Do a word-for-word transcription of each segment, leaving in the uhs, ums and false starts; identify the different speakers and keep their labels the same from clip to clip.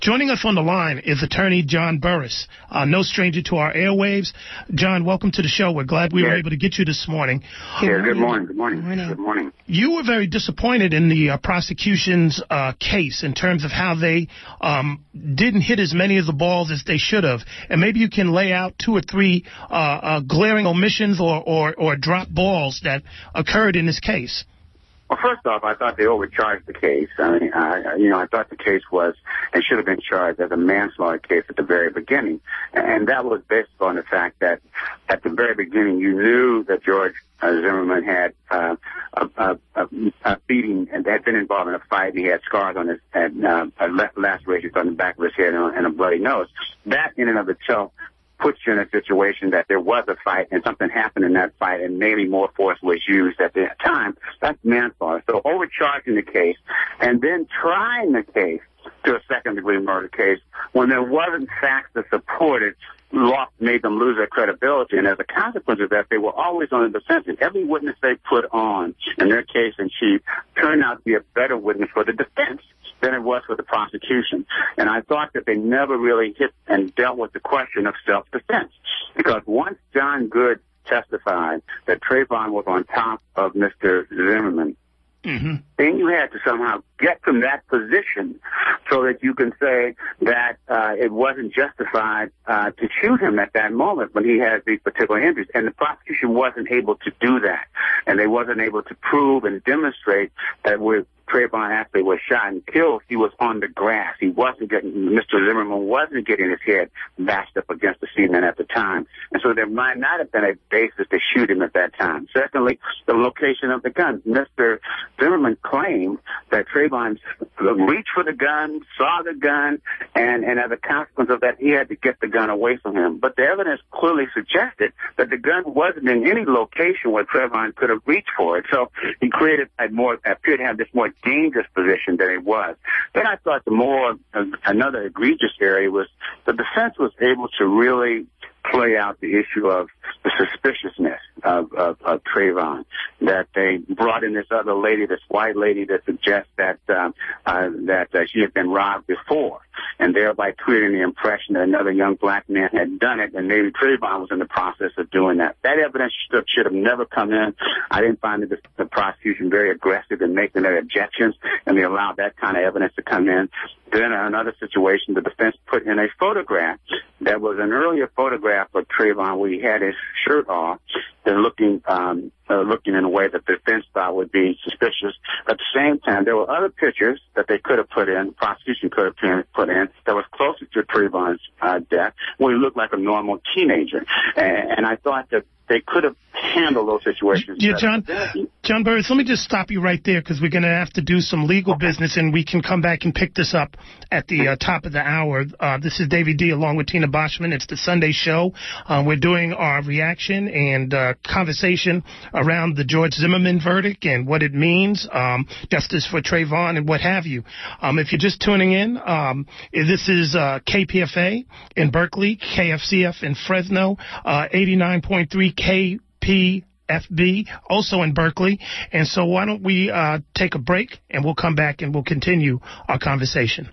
Speaker 1: Joining us on the line is attorney John Burris, uh, no stranger to our airwaves. John, welcome to the show. We're glad we yeah. were able to get you this morning.
Speaker 2: Yeah, good morning. Good morning. Good morning. Good morning.
Speaker 1: You were very disappointed in the uh, prosecution's uh, case in terms of how they um, didn't hit as many of the balls as they should have. And maybe you can lay out two or three uh, uh, glaring omissions or, or, or drop balls that occurred in this case.
Speaker 2: Well, first off, I thought they overcharged the case. I mean, I, you know, I thought the case was and should have been charged as a manslaughter case at the very beginning. And that was based on the fact that at the very beginning you knew that George uh, Zimmerman had uh, a, a, a, a beating and had been involved in a fight. He had scars on his head, uh, lacerations on the back of his head and, and a bloody nose. That in and of itself puts you in a situation that there was a fight and something happened in that fight and maybe more force was used at the time. That's manslaughter. So overcharging the case and then trying the case to a second-degree murder case when there wasn't facts to support it, lost, made them lose their credibility. And as a consequence of that, they were always on the defensive. Every witness they put on in their case in chief turned out to be a better witness for the defense than it was for the prosecution. And I thought that they never really hit and dealt with the question of self-defense. Because once John Good testified that Trayvon was on top of Mister Zimmerman, mm-hmm. then you had to somehow get from that position so that you can say that uh, it wasn't justified uh, to shoot him at that moment when he has these particular injuries. And the prosecution wasn't able to do that. And they wasn't able to prove and demonstrate that we're Trayvon actually was shot and killed. He was on the grass. He wasn't getting, Mister Zimmerman wasn't getting his head bashed up against the cement at the time. And so there might not have been a basis to shoot him at that time. Secondly, the location of the gun. Mister Zimmerman claimed that Trayvon reached for the gun, saw the gun, and, and as a consequence of that, he had to get the gun away from him. But the evidence clearly suggested that the gun wasn't in any location where Trayvon could have reached for it. So he created a more, appeared to have this more dangerous position than it was. Then I thought the more, uh, another egregious area was the defense was able to really play out the issue of the suspiciousness of, of, of Trayvon, that they brought in this other lady, this white lady that suggests that um, uh, that uh, she had been robbed before, and thereby creating the impression that another young black man had done it, and maybe Trayvon was in the process of doing that. That evidence should, should have never come in. I didn't find the, the prosecution very aggressive in making their objections, and they allowed that kind of evidence to come in. Then in another situation, the defense put in a photograph that was an earlier photograph of Trayvon where he had his shirt off and looking um, uh, looking in a way that the defense thought would be suspicious. At the same time, there were other pictures that they could have put in, the prosecution could have put in, that was closer to Trayvon's uh, death, where he looked like a normal teenager. And, and I thought that they could have handled those situations.
Speaker 1: Yeah, John, John Burris, let me just stop you right there because we're going to have to do some legal okay. business, and we can come back and pick this up at the uh, top of the hour. Uh, this is Davey D along with Tina Boschman. It's the Sunday show. Uh, we're doing our reaction and uh, conversation around the George Zimmerman verdict and what it means, um, justice for Trayvon and what have you. Um, if you're just tuning in, um, this is uh, K P F A in Berkeley, K F C F in Fresno, uh, eighty-nine point three K P F B, also in Berkeley. And so why don't we uh, take a break, and we'll come back and we'll continue our conversation.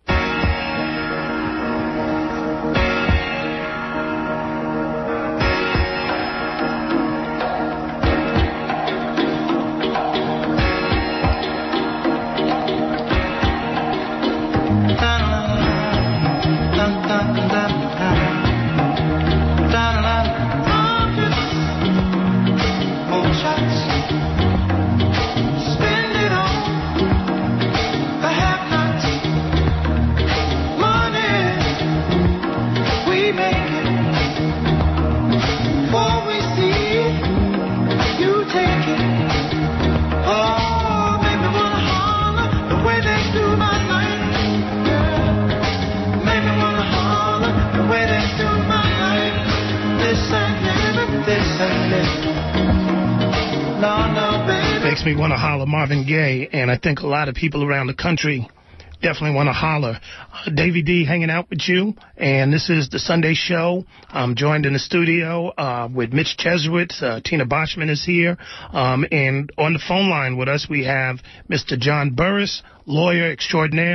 Speaker 1: Makes me want to holler Marvin Gaye, and I think a lot of people around the country definitely want to holler. Uh, Davey D hanging out with you, and this is the Sunday show. I'm joined in the studio uh, with Mitch Jesuits. Uh, Tina Boschman is here, um, and on the phone line with us we have Mister John Burris, lawyer extraordinaire,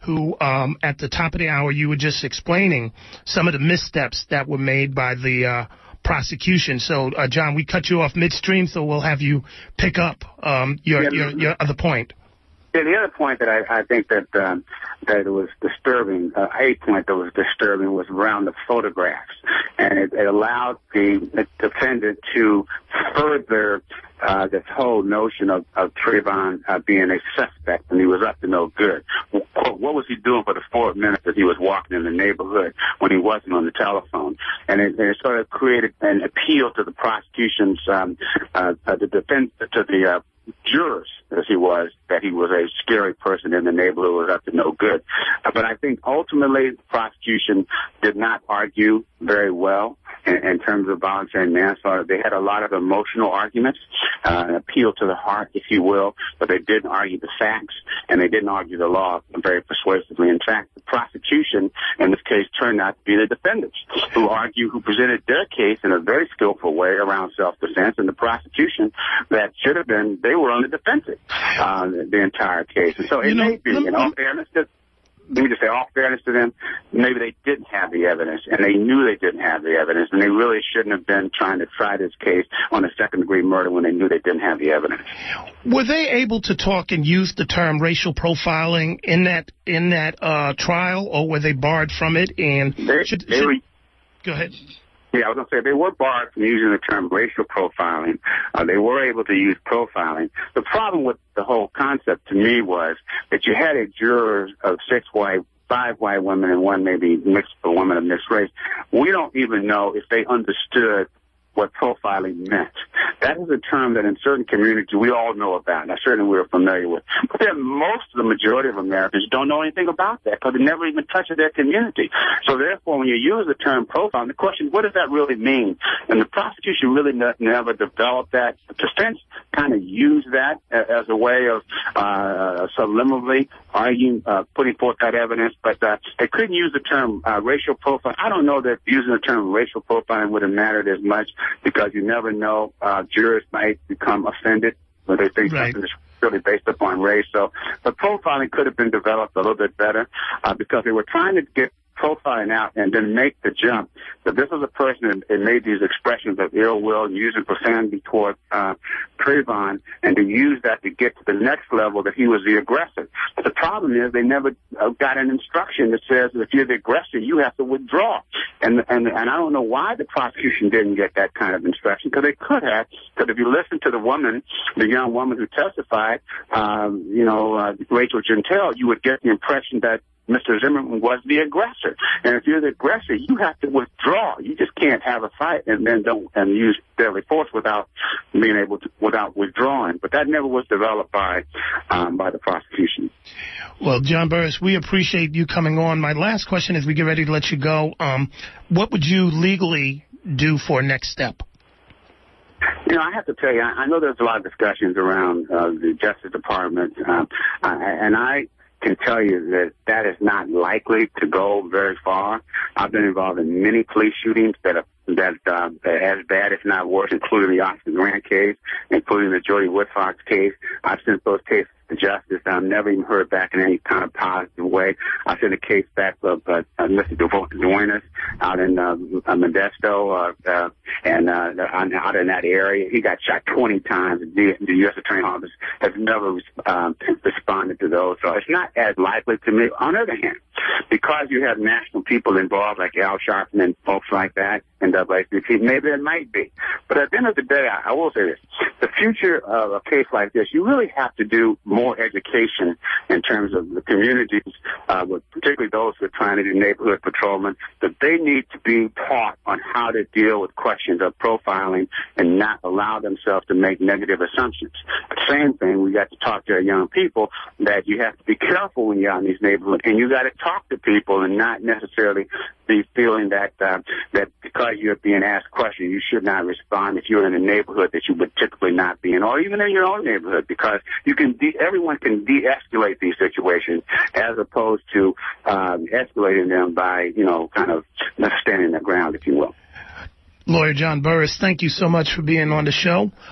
Speaker 1: who, um, at the top of the hour, you were just explaining some of the missteps that were made by the uh, prosecution. So, uh, John, we cut you off midstream, so we'll have you pick up um, your,
Speaker 2: yeah,
Speaker 1: your your other point.
Speaker 2: Yeah, the other point that I, I think that um, that it was disturbing, uh, a point that was disturbing was around the photographs, and it, it allowed the, the defendant to further uh, this whole notion of, of Trayvon uh, being a suspect, and he was up to no good. What, what was he doing for the four minutes that he was walking in the neighborhood when he wasn't on the telephone? And it, it sort of created an appeal to the prosecution's, um, uh, uh, the defense, to the uh, jurors, as he was, that he was a scary person in the neighborhood, was up to no good. Uh, but I think ultimately the prosecution did not argue very well in, in terms of voluntary manslaughter. They had a lot of emotional arguments, uh, an appeal to the heart, if you will, but they didn't argue the facts, and they didn't argue the law very persuasively. In fact, the prosecution in this case turned out to be the defendants who argued, who presented their case in a very skillful way around self-defense, and the prosecution that should have been, they were on the defensive uh, the entire case. And so it you know, may be, in all fairness, that, let me just say, all fairness to them, maybe they didn't have the evidence, and they knew they didn't have the evidence, and they really shouldn't have been trying to try this case on a second-degree murder when they knew they didn't have the evidence.
Speaker 1: Were they able to talk and use the term racial profiling in that in that uh, trial, or were they barred from it? And
Speaker 2: they,
Speaker 1: should,
Speaker 2: they
Speaker 1: should,
Speaker 2: were,
Speaker 1: go ahead.
Speaker 2: Yeah, I was going to say, they were barred from using the term racial profiling. Uh, they were able to use profiling. The problem with the whole concept to me was that you had a juror of six white, five white women, and one maybe mixed, a woman of mixed race. We don't even know if they understood what profiling meant. That is a term that in certain communities we all know about, and I certainly we're familiar with. But then most of the majority of Americans don't know anything about that because it never even touches their community. So therefore, when you use the term profiling, the question, what does that really mean? And the prosecution really ne- never developed that. The defense kind of used that as a way of uh, subliminally arguing, uh, putting forth that evidence, but uh, they couldn't use the term uh, racial profiling. I don't know that using the term racial profiling would have mattered as much, because you never know, uh, jurors might become offended when they think right. something is really based upon race. So the profiling could have been developed a little bit better uh, because they were trying to get profiling out and then make the jump that this was a person that made these expressions of ill will and using profanity toward uh, Trayvon, and to use that to get to the next level that he was the aggressor. But the problem is they never uh, got an instruction that says that if you're the aggressor, you have to withdraw. And and and I don't know why the prosecution didn't get that kind of instruction, because they could have. Because if you listen to the woman, the young woman who testified, um, you know, uh, Rachel Gentile, you would get the impression that Mister Zimmerman was the aggressor. And if you're the aggressor, you have to withdraw. You just can't have a fight and then don't and use deadly force without being able to, without withdrawing. But that never was developed by um, by the prosecution.
Speaker 1: Well, John Burris, we appreciate you coming on. My last question as we get ready to let you go, um, what would you legally do for next step?
Speaker 2: You know, I have to tell you, I, I know there's a lot of discussions around uh, the Justice Department, um, I, and I can tell you that that is not likely to go very far. I've been involved in many police shootings that are that uh, as bad, if not worse, including the Oscar Grant case, including the Jody Woodfox case. I've sent those cases to justice. I've never even heard back in any kind of positive way. I sent a case back of uh, uh, Mister Duenas out in uh, Modesto, uh, uh, and uh, out in that area. He got shot twenty times. The, the U S Attorney's Office has never um, responded to those. So it's not as likely to me. On the other hand, because you have national people involved like Al Sharpton and folks like that, and W A C P, maybe it might be. But at the end of the day, I, I will say this. The future of a case like this, you really have to do more education in terms of the communities, uh, with particularly those who are trying to do neighborhood patrolmen, that they need to be taught on how to deal with questions of profiling and not allow themselves to make negative assumptions. The same thing, we got to talk to our young people that you have to be careful when you're out in these neighborhoods, and you got to talk to people and not necessarily be feeling that uh, that because you're being asked questions, you should not respond if you're in a neighborhood that you would typically not be in, or even in your own neighborhood, because you can de- everyone can de-escalate these situations as opposed to um, escalating them by, you know, kind of standing their ground, if you will.
Speaker 1: Lawyer John Burris, thank you so much for being on the show.